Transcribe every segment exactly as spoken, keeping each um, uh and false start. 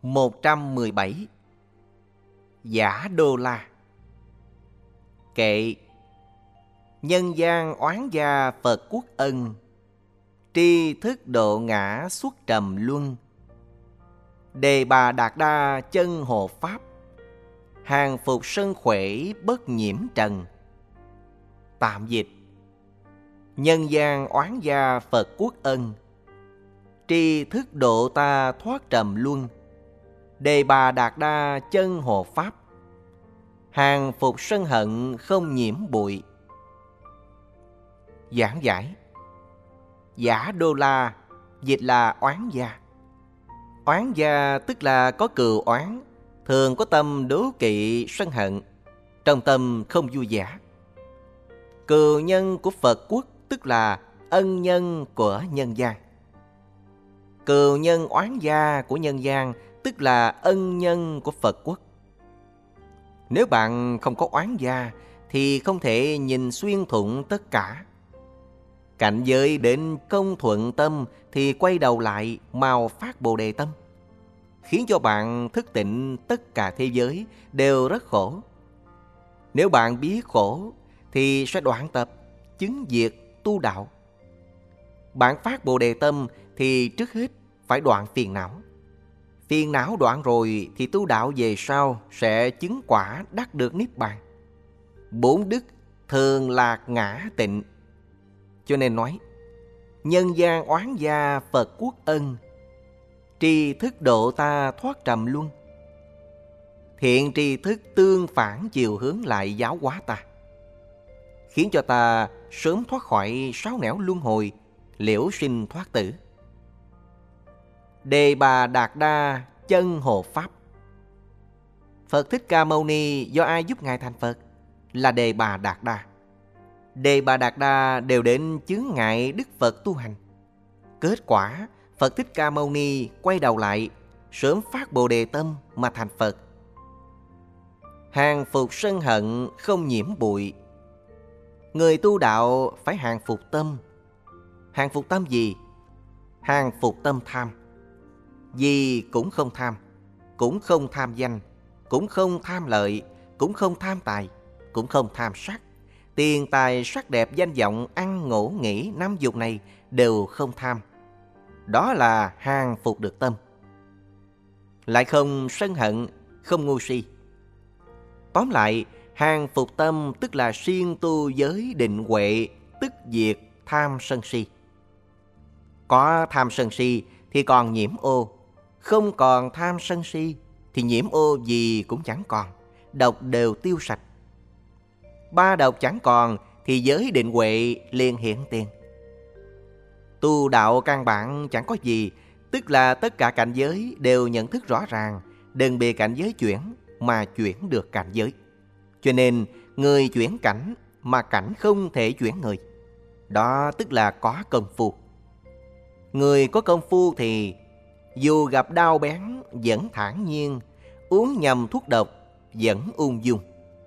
một trăm mười bảy. Giả Đô La. Kệ. Nhân gian oán gia Phật quốc ân, tri thức độ ngã xuất trầm luân. Đề bà đạt đa chân hộ pháp, hàng phục sân khuể bất nhiễm trần. Tạm dịch: nhân gian oán gia Phật quốc ân, tri thức độ ta thoát trầm luân. Đề bà đạt đa chân hộ pháp, hàng phục sân hận không nhiễm bụi. Giảng giải: Giả Đô La dịch là oán gia. Oán gia tức là có cừu oán, thường có tâm đố kỵ sân hận, trong tâm không vui vẻ. Cừu nhân của Phật quốc tức là ân nhân của nhân gian. Cừu nhân oán gia của nhân gian tức là ân nhân của Phật quốc. Nếu bạn không có oán gia thì không thể nhìn xuyên thủng tất cả. Cảnh giới đến công thuận tâm thì quay đầu lại mau phát Bồ Đề tâm, khiến cho bạn thức tỉnh tất cả thế giới đều rất khổ. Nếu bạn biết khổ thì sẽ đoạn tập, chứng diệt, tu đạo. Bạn phát Bồ Đề tâm thì trước hết phải đoạn phiền não. Phiền não đoạn rồi thì tu đạo về sau sẽ chứng quả đắc được Niết Bàn. Bốn đức thường lạc ngã tịnh. Cho nên nói: nhân gian oán gia Phật quốc ân, tri thức độ ta thoát trầm luân. Thiện tri thức tương phản chiều hướng lại giáo hóa ta, khiến cho ta sớm thoát khỏi sáu nẻo luân hồi, liễu sinh thoát tử. Đề bà đạt đa chân hộ pháp. Phật Thích Ca Mâu Ni do ai giúp Ngài thành Phật? Là Đề bà đạt đa. Đề bà đạt đa đều đến chướng ngại Đức Phật tu hành. Kết quả Phật Thích Ca Mâu Ni quay đầu lại, sớm phát Bồ Đề tâm mà thành Phật. Hàng phục sân hận không nhiễm bụi. Người tu đạo phải hàng phục tâm. Hàng phục tâm gì? Hàng phục tâm tham. Gì cũng không tham, cũng không tham danh, cũng không tham lợi, cũng không tham tài, cũng không tham sắc. Tiền tài sắc đẹp danh vọng ăn ngủ nghỉ năm dục này đều không tham. Đó là hàng phục được tâm. Lại không sân hận, không ngu si. Tóm lại, hàng phục tâm tức là siêng tu giới định huệ, tức diệt tham sân si. Có tham sân si thì còn nhiễm ô, không còn tham sân si thì nhiễm ô gì cũng chẳng còn, độc đều tiêu sạch. Ba độc chẳng còn thì giới định huệ liền hiện tiền. Tu đạo căn bản chẳng có gì, tức là tất cả cảnh giới đều nhận thức rõ ràng, đừng bị cảnh giới chuyển mà chuyển được cảnh giới. Cho nên người chuyển cảnh mà cảnh không thể chuyển người. Đó tức là có công phu. Người có công phu thì dù gặp đau bén vẫn thản nhiên, uống nhầm thuốc độc vẫn ung dung.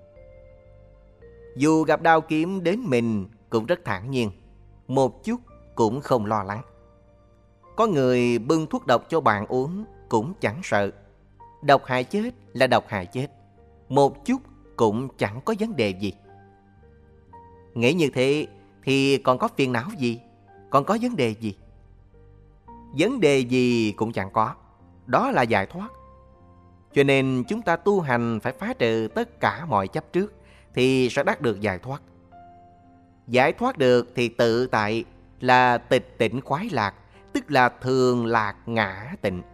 Dù gặp đao kiếm đến mình cũng rất thản nhiên, một chút cũng không lo lắng. Có người bưng thuốc độc cho bạn uống cũng chẳng sợ. Độc hại chết là độc hại chết, một chút cũng chẳng có vấn đề gì. Nghĩ như thế thì còn có phiền não gì, còn có vấn đề gì? Vấn đề gì cũng chẳng có. Đó là giải thoát. Cho nên chúng ta tu hành phải phá trừ tất cả mọi chấp trước thì sẽ đắc được giải thoát. Giải thoát được thì tự tại, là tịch tịnh khoái lạc, tức là thường lạc ngã tịnh.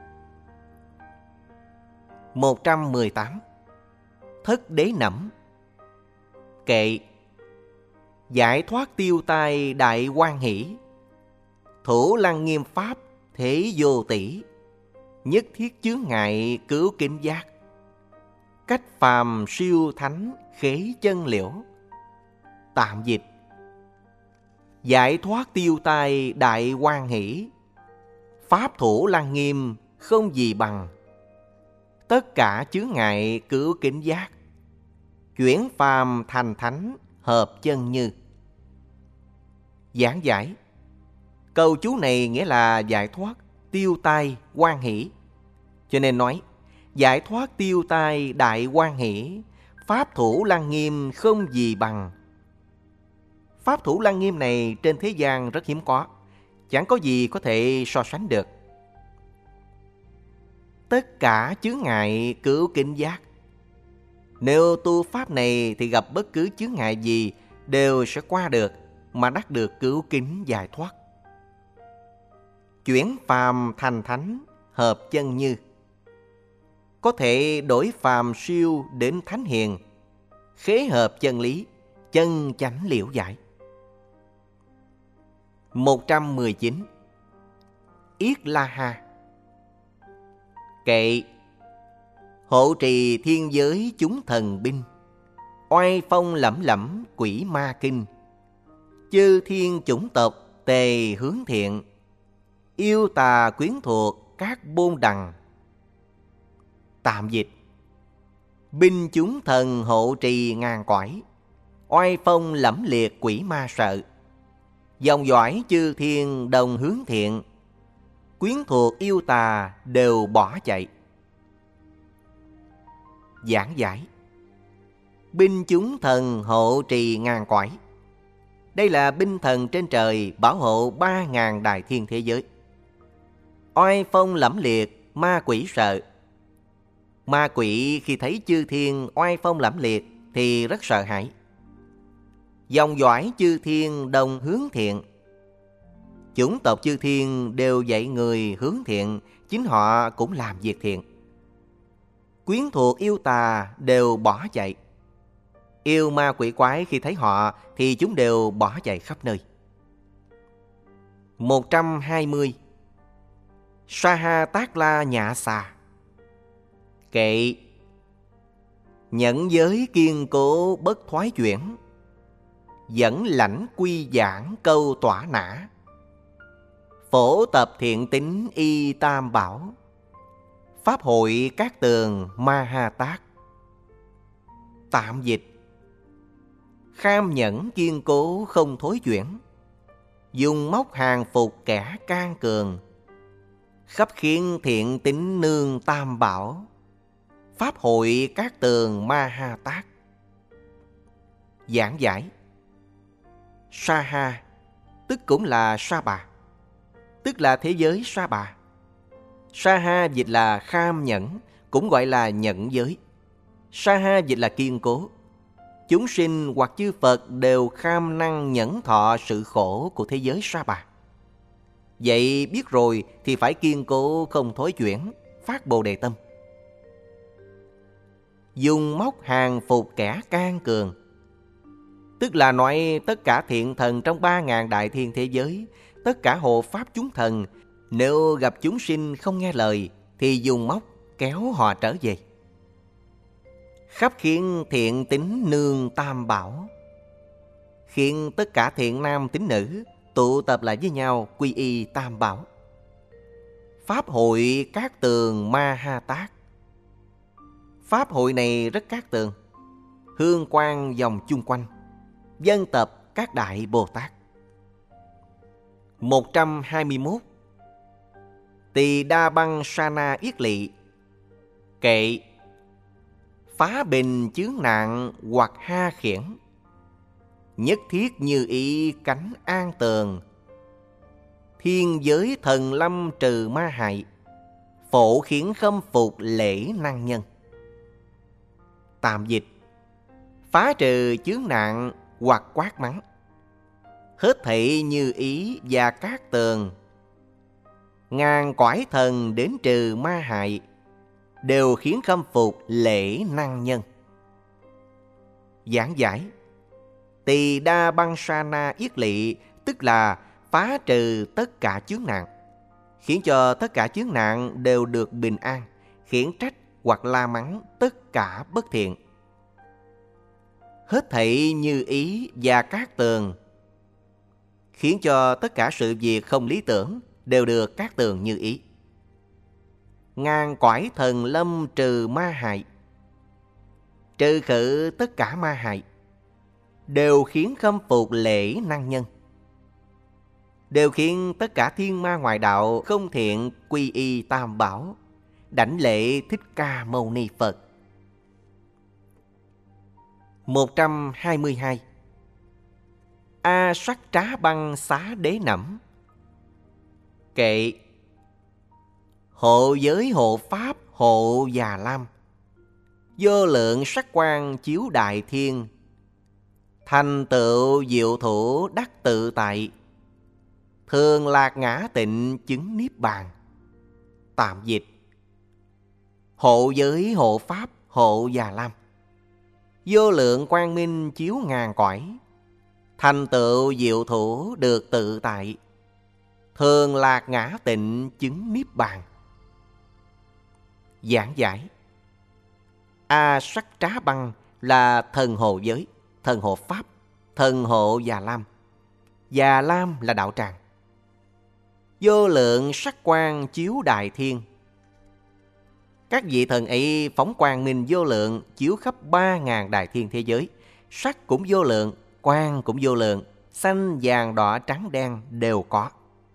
một trăm mười tám. Thất đế nẫm. Kệ. Giải thoát tiêu tai đại hoan hỷ, thủ lăng nghiêm pháp thế vô tỷ, nhất thiết chướng ngại cứu kính giác, cách phàm siêu thánh khế chân liễu. Tạm dịch: giải thoát tiêu tai đại hoan hỷ, pháp thủ lăng nghiêm không gì bằng, tất cả chướng ngại cứu kính giác, chuyển phàm thành thánh hợp chân như. Giảng giải: câu chú này nghĩa là giải thoát tiêu tai hoan hỷ. Cho nên nói, giải thoát tiêu tai đại hoan hỷ, pháp thủ lăng nghiêm không gì bằng. Pháp thủ lăng nghiêm này trên thế gian rất hiếm có, chẳng có gì có thể so sánh được. Tất cả chướng ngại cứu kính giác. Nếu tu pháp này thì gặp bất cứ chướng ngại gì đều sẽ qua được, mà đắc được cứu kính giải thoát. Chuyển phàm thành thánh, hợp chân như. Có thể đổi phàm siêu đến thánh hiền, khế hợp chân lý, chân chánh liễu giải. một trăm mười chín. Yết La Ha. Kệ: hộ trì thiên giới chúng thần binh, oai phong lẫm lẫm quỷ ma kinh. Chư thiên chủng tộc tề hướng thiện, yêu tà quyến thuộc các bôn đằng. Tạm dịch: binh chúng thần hộ trì ngàn cõi, oai phong lẫm liệt quỷ ma sợ. Dòng dõi chư thiên đồng hướng thiện, quyến thuộc yêu tà đều bỏ chạy. Giảng giải: binh chúng thần hộ trì ngàn cõi. Đây là binh thần trên trời bảo hộ ba ngàn đại thiên thế giới. Oai phong lẫm liệt, ma quỷ sợ. Ma quỷ khi thấy chư thiên oai phong lẫm liệt thì rất sợ hãi. Dòng dõi chư thiên đồng hướng thiện. Chủng tộc chư thiên đều dạy người hướng thiện, chính họ cũng làm việc thiện. Quyến thuộc yêu tà đều bỏ chạy. Yêu ma quỷ quái khi thấy họ thì chúng đều bỏ chạy khắp nơi. một trăm hai mươi. Sa-ha Tát La Nhạ Xà. Kệ: nhẫn giới kiên cố bất thoái chuyển, dẫn lãnh quy giảng câu tỏa nã. Phổ tập thiện tính y tam bảo, pháp hội các tường ma ha tát. Tạm dịch: kham nhẫn kiên cố không thối chuyển, dùng móc hàng phục kẻ can cường. Khắp khiến thiện tính nương tam bảo, pháp hội các tường ma ha tát. Giảng giải: Sa-ha tức cũng là Sa Bà, tức là thế giới Sa Bà. Sa-ha dịch là kham nhẫn, cũng gọi là nhẫn giới. Sa-ha dịch là kiên cố. Chúng sinh hoặc chư Phật đều kham năng nhẫn thọ sự khổ của thế giới Sa Bà. Vậy biết rồi thì phải kiên cố không thối chuyển, phát Bồ Đề tâm. Dùng móc hàng phục kẻ can cường, tức là nói tất cả thiện thần trong ba ngàn đại thiên thế giới, tất cả hộ pháp chúng thần, nếu gặp chúng sinh không nghe lời thì dùng móc kéo họ trở về. Khắp khiến thiện tín nương tam bảo, khiến tất cả thiện nam tín nữ tụ tập lại với nhau quy y tam bảo. Pháp hội các tường ma ha tát. Pháp hội này rất cát tường, hương quang vòng chung quanh, dân tập các đại Bồ Tát. một trăm hai mươi mốt. Tỳ Đa Băng Sa-na Yết Lỵ. Kệ: phá bình chướng nạn hoặc ha khiển, nhất thiết như ý cánh an tường. Thiên giới thần lâm trừ ma hại, phổ khiến khâm phục lễ năng nhân. Tạm dịch: phá trừ chướng nạn hoặc quát mắng, hết thảy như ý và các tường. Ngàn cõi thần đến trừ ma hại, đều khiến khâm phục lễ năng nhân. Giảng giải: Tỳ Đa Băng Sa-na Yết Lỵ tức là phá trừ tất cả chướng nạn, khiến cho tất cả chướng nạn đều được bình an, khiển trách hoặc la mắng tất cả bất thiện. Hết thảy như ý và các tường, khiến cho tất cả sự việc không lý tưởng đều được các tường như ý. Ngàn cõi thần lâm trừ ma hại, trừ khử tất cả ma hại, đều khiến khâm phục lễ năng nhân, đều khiến tất cả thiên ma ngoại đạo không thiện quy y tam bảo, đảnh lễ Thích Ca Mâu Ni Phật. một trăm hai mươi hai. A Sắc Trá Băng Xá Đế Nẫm. Kệ: hộ giới hộ pháp hộ Già Lam, vô lượng sắc quang chiếu đại thiên, thành tựu diệu thủ đắc tự tại, thường lạc ngã tịnh chứng niết bàn. Tạm dịch: hộ giới hộ pháp hộ Già Lam, vô lượng quang minh chiếu ngàn cõi, thành tựu diệu thủ được tự tại, thường lạc ngã tịnh chứng niết bàn. Giảng giải: A Sắc Trá Băng là thần hộ giới, thần hộ pháp, thần hộ Già Lam. Già Lam là đạo tràng. Vô lượng sắc quang chiếu đại thiên. Các vị thần ấy phóng quang minh vô lượng chiếu khắp ba ngàn đại thiên thế giới. Sắc cũng vô lượng, quang cũng vô lượng, xanh, vàng, đỏ, trắng, đen đều có.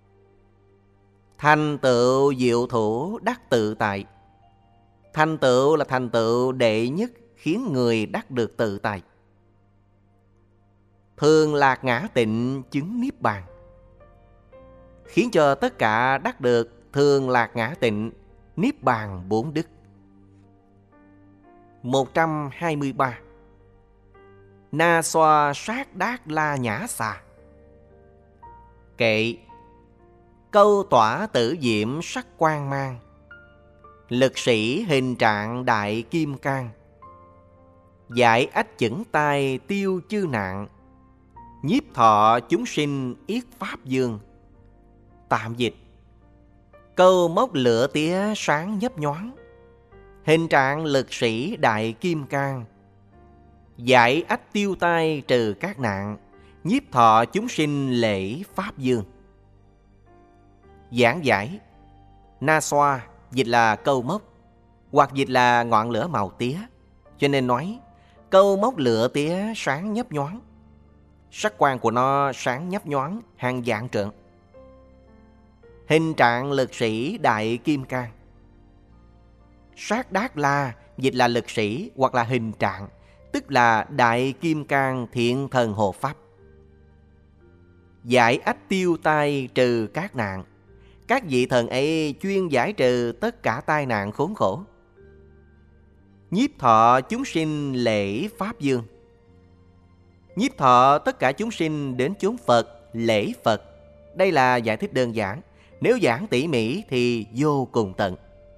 Thành tựu diệu thủ đắc tự tại. Thành tựu là thành tựu đệ nhất khiến người đắc được tự tại. Thường lạc ngã tịnh chứng niết bàn. Khiến cho tất cả đắc được thường lạc ngã tịnh, niết bàn bốn đức. một trăm hai mươi ba. Na xoa sát đát la nhã xà. Kệ: câu tỏa tử diệm sắc quang mang, lực sĩ hình trạng đại kim cang, giải ách chẩn tai tiêu chư nạn, nhiếp thọ chúng sinh yết pháp dương. Tạm dịch: câu móc lửa tía sáng nhấp nhoáng, hình trạng lực sĩ đại kim cang, giải ách tiêu tai trừ các nạn, nhiếp thọ chúng sinh lễ pháp dương. Giảng giải: na xoa dịch là câu móc, hoặc dịch là ngọn lửa màu tía, cho nên nói câu móc lửa tía sáng nhấp nhoáng. Sắc quang của nó sáng nhấp nhoáng hàng vạn trượng. Hình trạng lực sĩ đại kim cang. Sát đát la dịch là lực sĩ hoặc là hình trạng, tức là đại kim cang thiện thần hộ pháp. Giải ách tiêu tai trừ các nạn. Các vị thần ấy chuyên giải trừ tất cả tai nạn khốn khổ. Nhiếp thọ chúng sinh lễ pháp dương. Nhiếp thọ tất cả chúng sinh đến chốn Phật, lễ Phật. Đây là giải thích đơn giản. Nếu giảng tỉ mỉ thì vô cùng tận.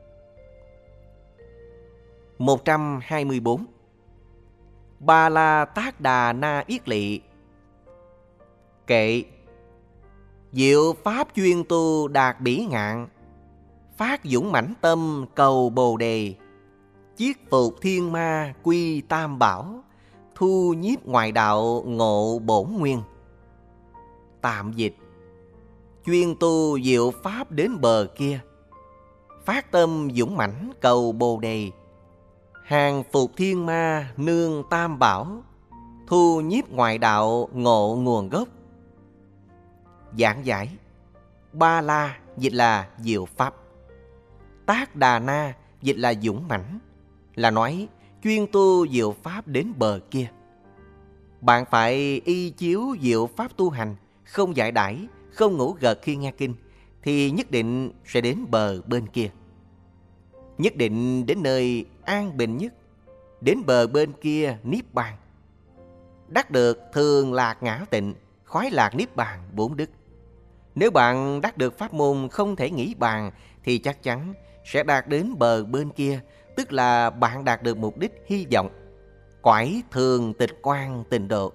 một trăm hai mươi bốn. Ba la tác đà na yết lị. Kệ: diệu pháp chuyên tu đạt bỉ ngạn, phát dũng mãnh tâm cầu bồ đề, chiết phục thiên ma quy tam bảo, thu nhiếp ngoại đạo ngộ bổn nguyên. Tạm dịch: chuyên tu diệu pháp đến bờ kia, phát tâm dũng mãnh cầu bồ đề, hàng phục thiên ma nương tam bảo, thu nhiếp ngoại đạo ngộ nguồn gốc. Giảng giải: ba la dịch là diệu pháp, tác đà na dịch là dũng mãnh, là nói chuyên tu diệu pháp đến bờ kia. Bạn phải y chiếu diệu pháp tu hành, không giải đãi, không ngủ gật khi nghe kinh, thì nhất định sẽ đến bờ bên kia. Nhất định đến nơi an bình nhất, đến bờ bên kia niết bàn. Đắc được thường lạc ngã tịnh, khoái lạc niết bàn bốn đức. Nếu bạn đắc được pháp môn không thể nghĩ bàn, thì chắc chắn sẽ đạt đến bờ bên kia, tức là bạn đạt được mục đích hy vọng, cõi thường tịch quan tịnh độ.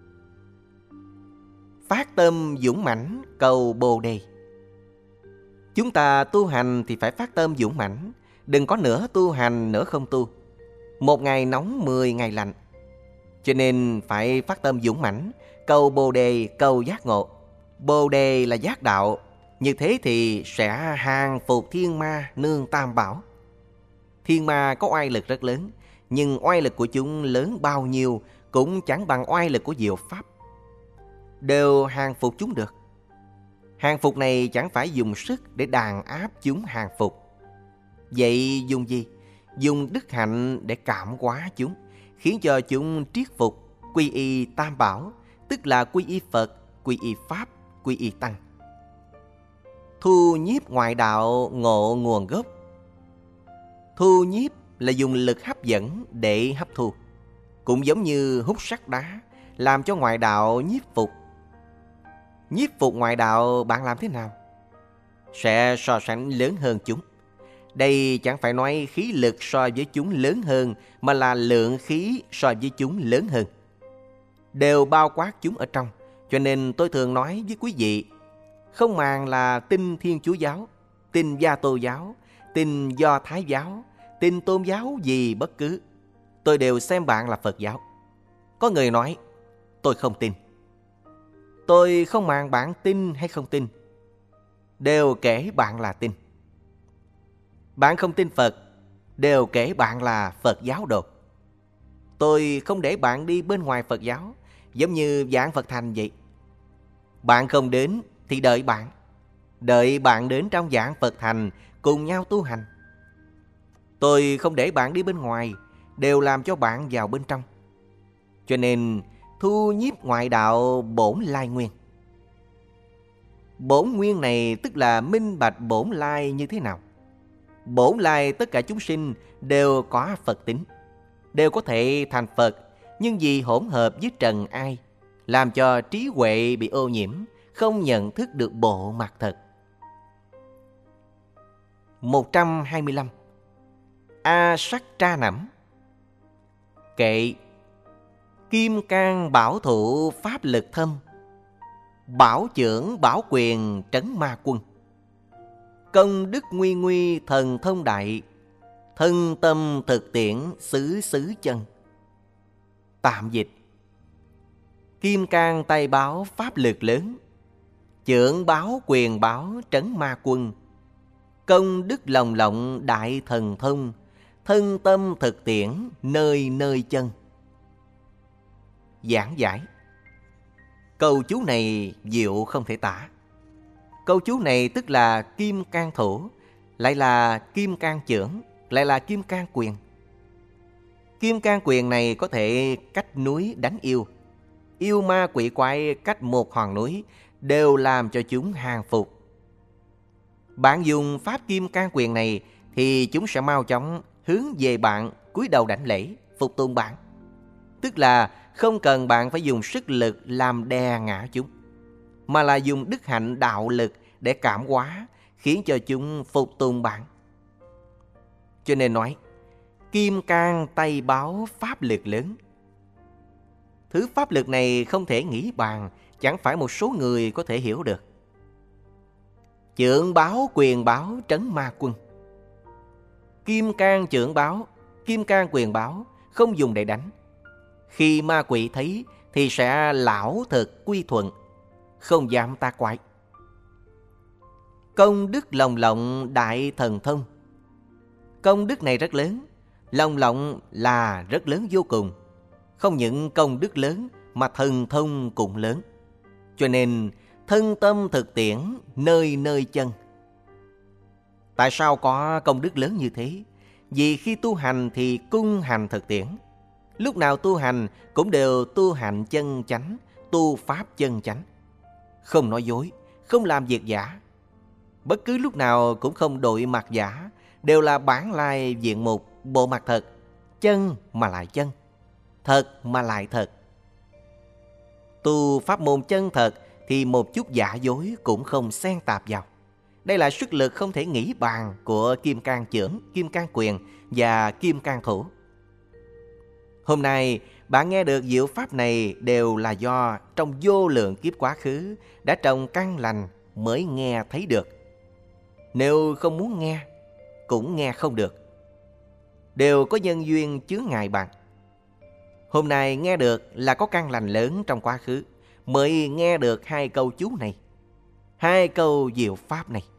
Phát tâm dũng mãnh cầu bồ đề. Chúng ta tu hành thì phải phát tâm dũng mãnh, đừng có nửa tu hành nửa không tu. Một ngày nóng mười ngày lạnh. Cho nên phải phát tâm dũng mãnh, cầu bồ đề, cầu giác ngộ. Bồ đề là giác đạo, như thế thì sẽ hàng phục thiên ma nương tam bảo. Thiên ma có oai lực rất lớn, nhưng oai lực của chúng lớn bao nhiêu cũng chẳng bằng oai lực của diệu pháp. Đều hàng phục chúng được. Hàng phục này chẳng phải dùng sức để đàn áp chúng hàng phục. Vậy dùng gì? Dùng đức hạnh để cảm hóa chúng, khiến cho chúng triết phục, quy y Tam Bảo, tức là quy y Phật, quy y Pháp, quy y Tăng. Thu nhiếp ngoại đạo ngộ nguồn gốc. Thu nhiếp là dùng lực hấp dẫn để hấp thu, cũng giống như hút sắt đá, làm cho ngoại đạo nhiếp phục. Nhiếp phục ngoại đạo bạn làm thế nào? Sẽ so sánh lớn hơn chúng. Đây chẳng phải nói khí lực so với chúng lớn hơn, mà là lượng khí so với chúng lớn hơn. Đều bao quát chúng ở trong. Cho nên tôi thường nói với quý vị, không màng là tin Thiên Chúa giáo, tin Gia Tô giáo, tin Do Thái giáo, tin tôn giáo gì bất cứ, tôi đều xem bạn là Phật giáo. Có người nói, tôi không tin. Tôi không màng bạn tin hay không tin, đều kể bạn là tin. Bạn không tin Phật, đều kể bạn là Phật giáo đồ. Tôi không để bạn đi bên ngoài Phật giáo, giống như giảng Phật thành vậy. Bạn không đến thì đợi bạn. Đợi bạn đến trong giảng Phật thành, cùng nhau tu hành. Tôi không để bạn đi bên ngoài, đều làm cho bạn vào bên trong. Cho nên thu nhiếp ngoại đạo bổn lai nguyên. Bổn nguyên này tức là minh bạch bổn lai như thế nào? Bổn lai tất cả chúng sinh đều có Phật tính, đều có thể thành Phật, nhưng vì hỗn hợp với trần ai, làm cho trí huệ bị ô nhiễm, không nhận thức được bộ mặt thật. một trăm hai mươi lăm. A sắc tra nẫm. Kệ: kim cang bảo thụ pháp lực thâm, bảo trưởng bảo quyền trấn ma quân. Công đức nguy nguy thần thông đại, thân tâm thực tiễn xứ xứ chân. Tạm dịch: kim cang tay báo pháp lực lớn, chưởng báo quyền báo trấn ma quân. Công đức lòng lộng đại thần thông, thân tâm thực tiễn nơi nơi chân. Giảng giải: câu chú này diệu không thể tả. Câu chú này tức là kim cang thủ, lại là kim cang chưởng, lại là kim cang quyền. Kim cang quyền này có thể cách núi đánh yêu, yêu ma quỷ quái cách một hòn núi, đều làm cho chúng hàng phục. Bạn dùng pháp kim cang quyền này thì chúng sẽ mau chóng hướng về bạn, cúi đầu đảnh lễ, phục tùng bạn. Tức là không cần bạn phải dùng sức lực làm đè ngã chúng, mà là dùng đức hạnh đạo lực để cảm hóa, khiến cho chúng phục tùng bạn. Cho nên nói, kim cang tay báo pháp lực lớn. Thứ pháp lực này không thể nghĩ bàn, chẳng phải một số người có thể hiểu được. Chưởng báo quyền báo trấn ma quân. Kim cang chưởng báo, kim cang quyền báo không dùng để đánh. Khi ma quỷ thấy thì sẽ lão thực quy thuận, không dám ta quái. Công đức lồng lộng đại thần thông. Công đức này rất lớn, lồng lộng là rất lớn vô cùng. Không những công đức lớn mà thần thông cũng lớn. Cho nên thân tâm thực tiễn nơi nơi chân. Tại sao có công đức lớn như thế? Vì khi tu hành thì cung hành thực tiễn. Lúc nào tu hành cũng đều tu hành chân chánh, tu pháp chân chánh. Không nói dối, không làm việc giả. Bất cứ lúc nào cũng không đội mặt giả, đều là bản lai diện mục, bộ mặt thật. Chân mà lại chân, thật mà lại thật. Tu pháp môn chân thật thì một chút giả dối cũng không xen tạp vào. Đây là sức lực không thể nghĩ bàn của kim cang chưởng, kim cang quyền và kim cang thủ. Hôm nay bạn nghe được diệu pháp này đều là do trong vô lượng kiếp quá khứ đã trồng căn lành mới nghe thấy được. Nếu không muốn nghe, cũng nghe không được. Đều có nhân duyên chướng ngại bạn. Hôm nay nghe được là có căn lành lớn trong quá khứ, mới nghe được hai câu chú này, hai câu diệu pháp này.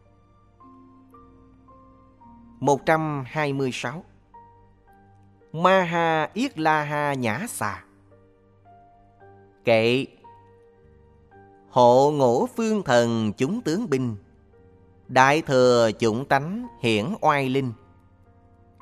một trăm hai mươi sáu. Ma ha yết la ha nhã xà. Kệ: hộ ngũ phương thần chúng tướng binh, đại thừa chủng tánh hiển oai linh,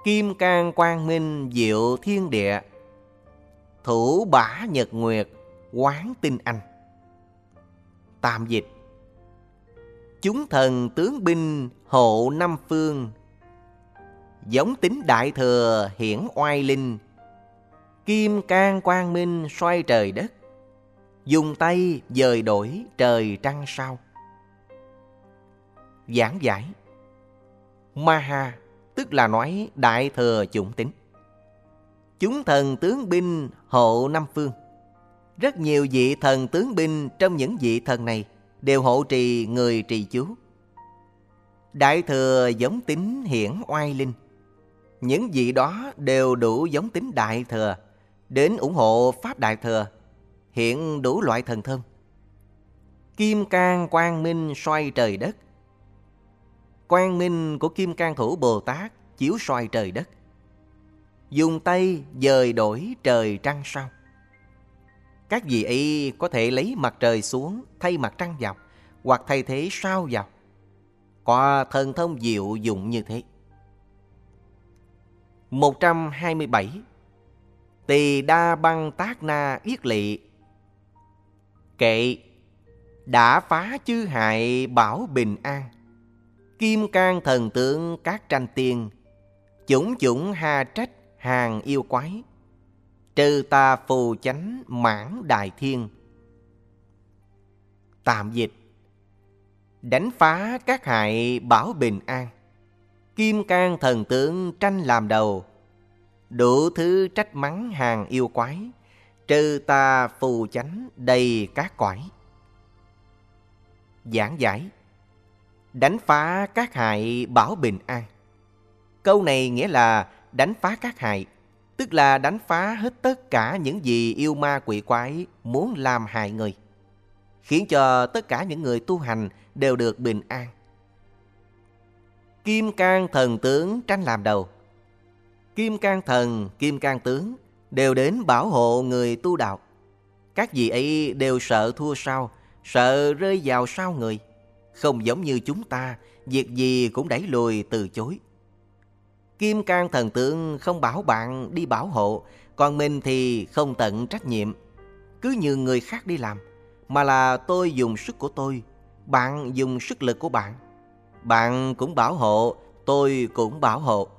Kim cang quang minh diệu thiên địa, thủ bả nhật nguyệt quán tinh anh. Tạm dịch: chúng thần tướng binh hộ năm phương, giống tính đại thừa hiển oai linh. Kim cang quang minh xoay trời đất, dùng tay dời đổi trời trăng sao. Giảng giải: Maha tức là nói đại thừa chủng tính. Chúng thần tướng binh hộ năm phương. Rất nhiều vị thần tướng binh trong những vị thần này đều hộ trì người trì chú. Đại thừa giống tính hiển oai linh. Những vị đó đều đủ giống tính đại thừa, đến ủng hộ pháp đại thừa, hiện đủ loại thần thông. Kim cang quang minh xoay trời đất. Quang minh của Kim Cang Thủ Bồ Tát chiếu soi trời đất, dùng tay dời đổi trời trăng sao. Các vị ấy có thể lấy mặt trời xuống thay mặt trăng vào, hoặc thay thế sao vào. Có thần thông diệu dụng như thế. một trăm hai mươi bảy. Tỳ đa băng tác na yết lỵ. Kệ: đã phá chư hại bảo bình an. Kim cang thần tướng các tranh tiên, chủng chủng ha trách hàng yêu quái. Trừ tà phù chánh mãn đại thiên. Tạm dịch: đánh phá các hại bảo bình an. Kim cang thần tướng tranh làm đầu, đủ thứ trách mắng hàng yêu quái. Trừ tà phù chánh đầy các cõi. Giảng giải: đánh phá các hại bảo bình an. Câu này nghĩa là đánh phá các hại, tức là đánh phá hết tất cả những gì yêu ma quỷ quái muốn làm hại người, khiến cho tất cả những người tu hành đều được bình an. Kim cang thần tướng tranh làm đầu. Kim cang thần, kim cang tướng đều đến bảo hộ người tu đạo. Các vị ấy đều sợ thua sao, sợ rơi vào sao người. Không giống như chúng ta, việc gì cũng đẩy lùi từ chối. Kim cang thần tướng không bảo bạn đi bảo hộ, còn mình thì không tận trách nhiệm, cứ như người khác đi làm, mà là tôi dùng sức của tôi, bạn dùng sức lực của bạn. Bạn cũng bảo hộ, tôi cũng bảo hộ.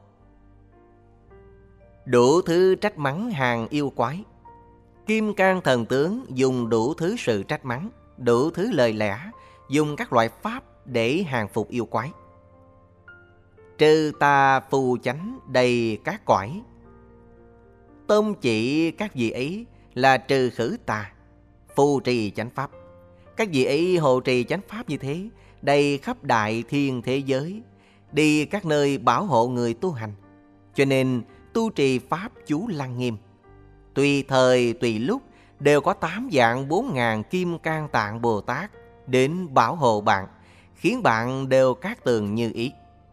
Đủ thứ trách mắng hàng yêu quái. Kim cang thần tướng dùng đủ thứ sự trách mắng, đủ thứ lời lẽ, dùng các loại pháp để hàng phục yêu quái. Trừ tà phù chánh đầy các cõi. Tôn chỉ các vị ấy là trừ khử tà, phù trì chánh pháp. Các vị ấy hộ trì chánh pháp như thế, đầy khắp đại thiên thế giới, đi các nơi bảo hộ người tu hành. Cho nên tu trì pháp chú lăng nghiêm. Tùy thời tùy lúc đều có tám vạn bốn ngàn kim cang tạng Bồ Tát đến bảo hộ bạn, khiến bạn đều cát tường như ý.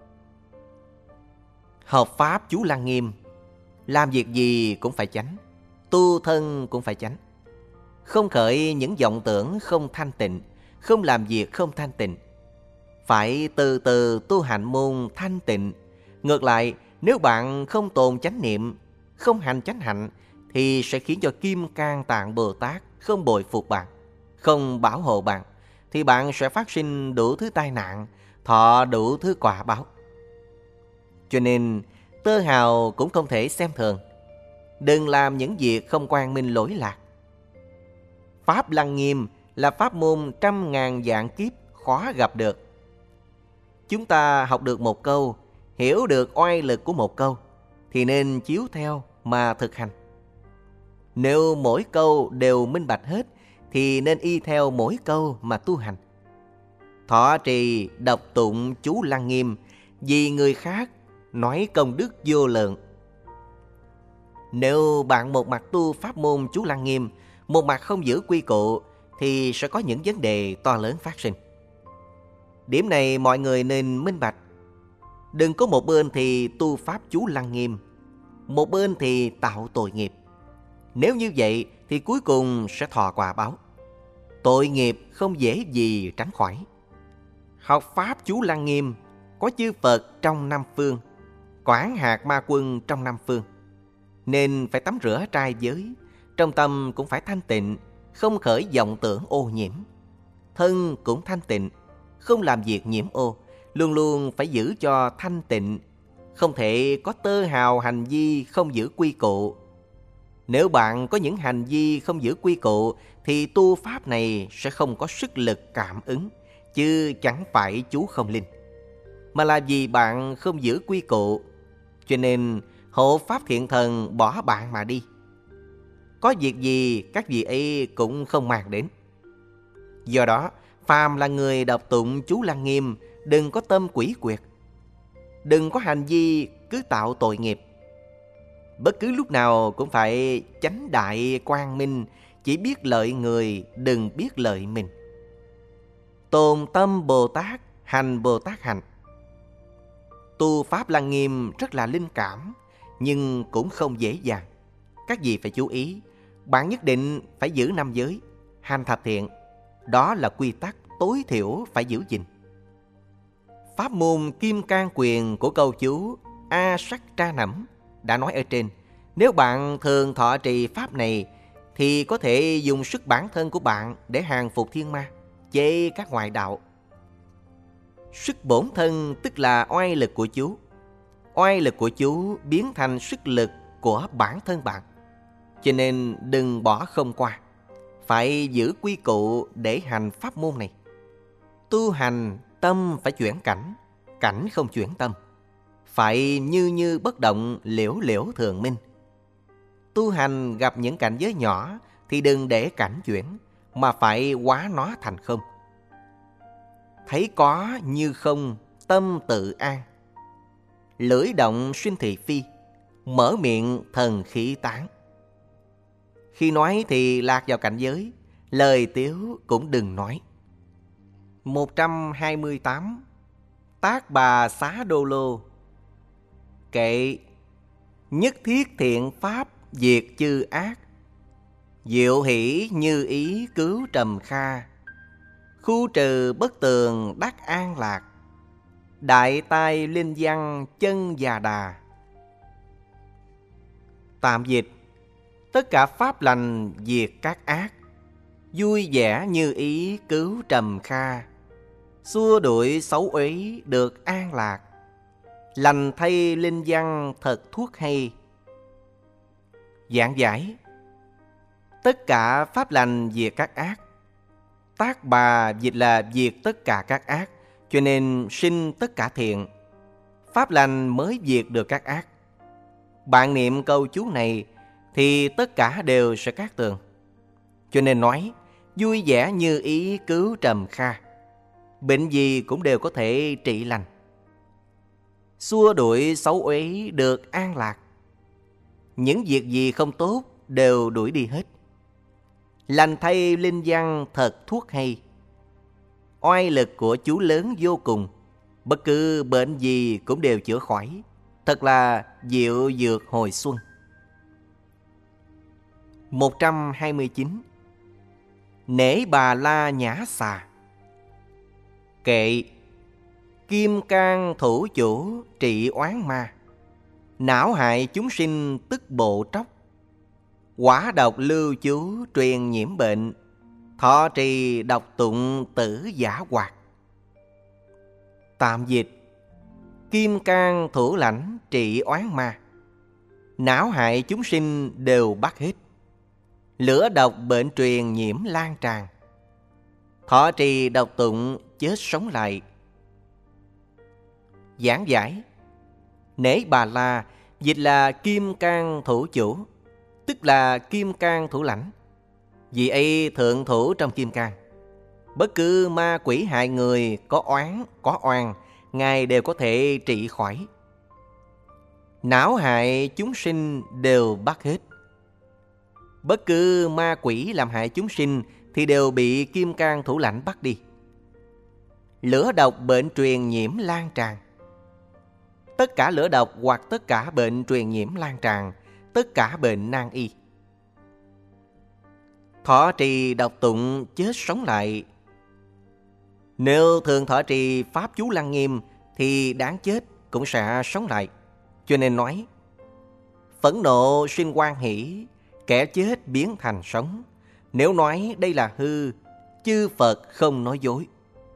Hợp pháp chú lăng nghiêm, làm việc gì cũng phải chánh, tu thân cũng phải chánh. Không khởi những vọng tưởng không thanh tịnh, không làm việc không thanh tịnh. Phải từ từ tu hành môn thanh tịnh. Ngược lại, nếu bạn không tồn chánh niệm, không hành chánh hạnh, thì sẽ khiến cho Kim Cang Tạng Bồ Tát không bồi phục bạn, không bảo hộ bạn, thì bạn sẽ phát sinh đủ thứ tai nạn, thọ đủ thứ quả báo. Cho nên tơ hào cũng không thể xem thường. Đừng làm những việc không quang minh lỗi lạc. Pháp lăng nghiêm là pháp môn trăm ngàn vạn kiếp khó gặp được. Chúng ta học được một câu, hiểu được oai lực của một câu, thì nên chiếu theo mà thực hành. Nếu mỗi câu đều minh bạch hết, thì nên y theo mỗi câu mà tu hành. Thọ trì đọc tụng chú lăng nghiêm, vì người khác nói công đức vô lượng. Nếu bạn một mặt tu pháp môn chú lăng nghiêm, một mặt không giữ quy củ, thì sẽ có những vấn đề to lớn phát sinh. Điểm này mọi người nên minh bạch. Đừng có một bên thì tu pháp chú lăng nghiêm, một bên thì tạo tội nghiệp. Nếu như vậy thì cuối cùng sẽ thọ quả báo. Tội nghiệp không dễ gì tránh khỏi. Học pháp chú lăng nghiêm, có chư Phật trong năm phương, quản hạt ma quân trong năm phương, nên phải tắm rửa trai giới, trong tâm cũng phải thanh tịnh, không khởi vọng tưởng ô nhiễm. Thân cũng thanh tịnh, không làm việc nhiễm ô, luôn luôn phải giữ cho thanh tịnh, không thể có tơ hào hành vi không giữ quy củ. Nếu bạn có những hành vi không giữ quy củ thì tu pháp này sẽ không có sức lực cảm ứng, chứ chẳng phải chú không linh, mà là vì bạn không giữ quy củ. Cho nên hộ pháp thiện thần bỏ bạn mà đi. Có việc gì các vị ấy cũng không mang đến. Do đó, phàm là người đọc tụng chú Lăng Nghiêm, đừng có tâm quỷ quyệt, đừng có hành vi cứ tạo tội nghiệp. Bất cứ lúc nào cũng phải chánh đại quang minh, chỉ biết lợi người, đừng biết lợi mình. Tồn tâm Bồ Tát, hành Bồ Tát hành. Tu pháp Lăng Nghiêm rất là linh cảm, nhưng cũng không dễ dàng. Các vị phải chú ý, bạn nhất định phải giữ năm giới, hành thập thiện. Đó là quy tắc tối thiểu phải giữ gìn. Pháp môn Kim Cang Quyền của câu chú A Sắc Tra Nẫm đã nói ở trên. Nếu bạn thường thọ trì pháp này thì có thể dùng sức bản thân của bạn để hàng phục thiên ma, chế các ngoại đạo. Sức bổn thân tức là oai lực của chú. Oai lực của chú biến thành sức lực của bản thân bạn. Cho nên đừng bỏ không qua, phải giữ quy củ để hành pháp môn này. Tu hành tâm phải chuyển cảnh, cảnh không chuyển tâm. Phải như như bất động, liễu liễu thường minh. Tu hành gặp những cảnh giới nhỏ thì đừng để cảnh chuyển, mà phải hóa nó thành không. Thấy có như không, tâm tự an. Lưỡi động sinh thị phi, mở miệng thần khí tán. Khi nói thì lạc vào cảnh giới, lời tiếu cũng đừng nói. một trăm hai mươi tám. Tác Bà Xá Đô Lô. Kệ: nhất thiết thiện pháp diệt chư ác, diệu hỷ như ý cứu trầm kha, khu trừ bất tường đắc an lạc, đại tai linh văn chân già đà. Tạm dịch: tất cả pháp lành diệt các ác, vui vẻ như ý cứu trầm kha, xua đuổi xấu uế được an lạc, lành thay linh văn thật thuốc hay. Giảng giải: tất cả pháp lành diệt các ác. Tác Bà dịch là diệt tất cả các ác, cho nên sinh tất cả thiện. Pháp lành mới diệt được các ác. Bạn niệm câu chú này thì tất cả đều sẽ cát tường. Cho nên nói vui vẻ như ý cứu trầm kha, bệnh gì cũng đều có thể trị lành. Xua đuổi xấu uế được an lạc, những việc gì không tốt đều đuổi đi hết. Lành thay linh văn thật thuốc hay. Oai lực của chú lớn vô cùng, bất cứ bệnh gì cũng đều chữa khỏi. Thật là diệu dược hồi xuân. một trăm hai mươi chín. Nể Bà La Nhã Xà. Kệ: kim cang thủ chủ trị oán ma, não hại chúng sinh tức bộ tróc, quả độc lưu chú truyền nhiễm bệnh, thọ trì độc tụng tử giả hoạt. Tạm dịch: kim cang thủ lãnh trị oán ma, não hại chúng sinh đều bắt hết, lửa độc bệnh truyền nhiễm lan tràn, thọ trì độc tụng chết sống lại. Giảng giải: Nể Bà La dịch là kim cang thủ chủ, tức là kim cang thủ lãnh. Vì ấy thượng thủ trong kim cang. Bất cứ ma quỷ hại người, có oán, có oan, Ngài đều có thể trị khỏi. Não hại chúng sinh đều bắt hết. Bất cứ ma quỷ làm hại chúng sinh thì đều bị kim cang thủ lãnh bắt đi. Lửa độc bệnh truyền nhiễm lan tràn. Tất cả lửa độc hoặc tất cả bệnh truyền nhiễm lan tràn, tất cả bệnh nan y. Thọ trì độc tụng chết sống lại. Nếu thường thọ trì pháp chú Lăng Nghiêm thì đáng chết cũng sẽ sống lại. Cho nên nói, phẫn nộ sinh hoan hỷ, kẻ chết biến thành sống. Nếu nói đây là hư, chư Phật không nói dối.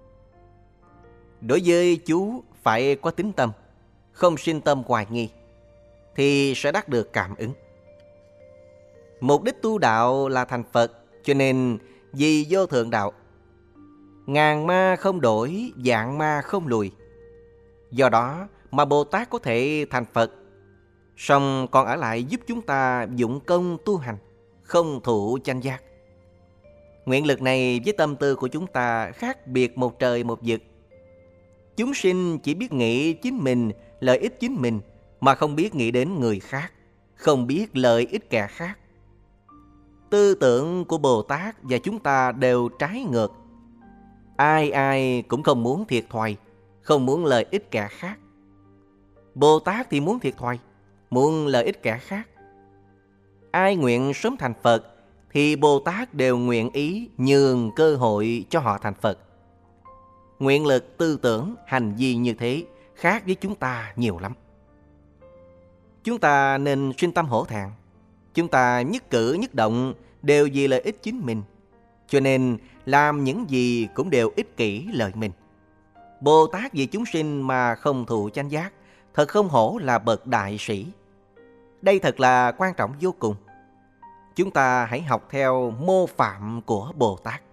Đối với chú phải có tín tâm, không sinh tâm hoài nghi, thì sẽ đắc được cảm ứng. Mục đích tu đạo là thành Phật, cho nên vì vô thượng đạo, ngàn ma không đổi, vạn ma không lùi. Do đó mà Bồ Tát có thể thành Phật, song còn ở lại giúp chúng ta dụng công tu hành, không thụ chánh giác. Nguyện lực này với tâm tư của chúng ta khác biệt một trời một vực. Chúng sinh chỉ biết nghĩ chính mình, lợi ích chính mình, mà không biết nghĩ đến người khác, không biết lợi ích kẻ khác. Tư tưởng của Bồ Tát và chúng ta đều trái ngược. Ai ai cũng không muốn thiệt thòi, không muốn lợi ích kẻ khác. Bồ Tát thì muốn thiệt thòi, muốn lợi ích kẻ khác. Ai nguyện sớm thành Phật thì Bồ Tát đều nguyện ý nhường cơ hội cho họ thành Phật. Nguyện lực, tư tưởng, hành vi như thế khác với chúng ta nhiều lắm. Chúng ta nên sinh tâm hổ thẹn. Chúng ta nhất cử nhất động đều vì lợi ích chính mình, cho nên làm những gì cũng đều ích kỷ lợi mình. Bồ Tát vì chúng sinh mà không thụ chánh giác, thật không hổ là bậc đại sĩ. Đây thật là quan trọng vô cùng. Chúng ta hãy học theo mô phạm của Bồ Tát.